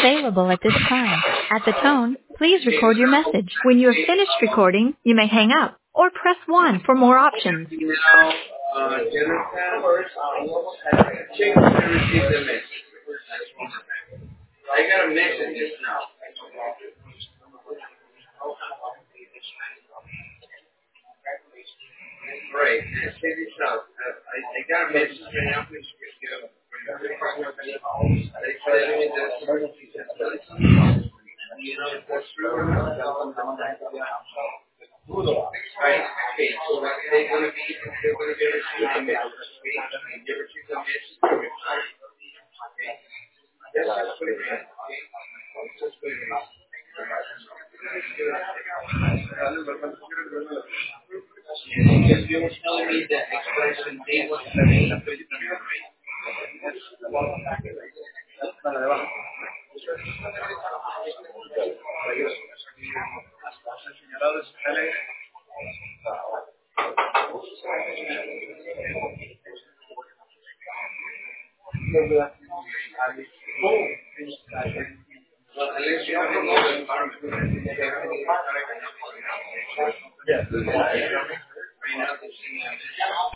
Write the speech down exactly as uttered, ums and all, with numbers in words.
available at this time. At the tone, please record your message. When you have finished recording, you may hang up or press one for more options. Now, uh, Jennifer, check to receive the message. I got a message just now. Right, let's check this out. Uh, I, I got a message right now. They tell me that you know that's true. Right. Okay. So they're going to be they're going to be receiving the message. Okay. They receive the message. Okay. That's just what it is. Okay. That's just what it is. Because you were telling me that expression they was the main of the right? Well, unless you have a environment. Yes.